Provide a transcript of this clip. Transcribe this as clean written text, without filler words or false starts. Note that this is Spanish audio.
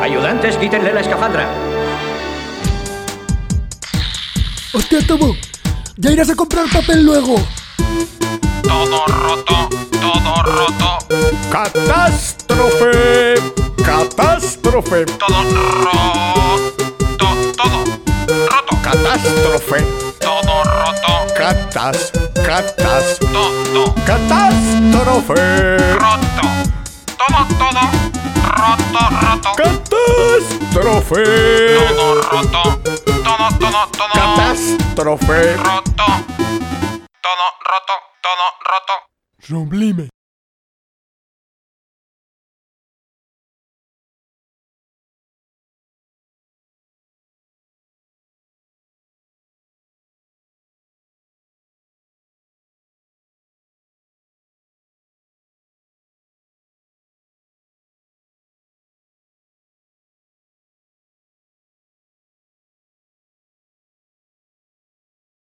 Ayudantes, quítenle la escafandra. ¡Hostia, Tomo! ¡Ya irás a comprar papel luego! Todo roto, todo roto. ¡Catástrofe! ¡Catástrofe! Todo roto, todo roto. ¡Catástrofe! Todo roto, Todo. todo ¡Catástrofe! roto. Todo roto. ¡Catástrofe! Todo roto, todo ¡Catástrofe! roto. Todo roto, todo roto. Sublime.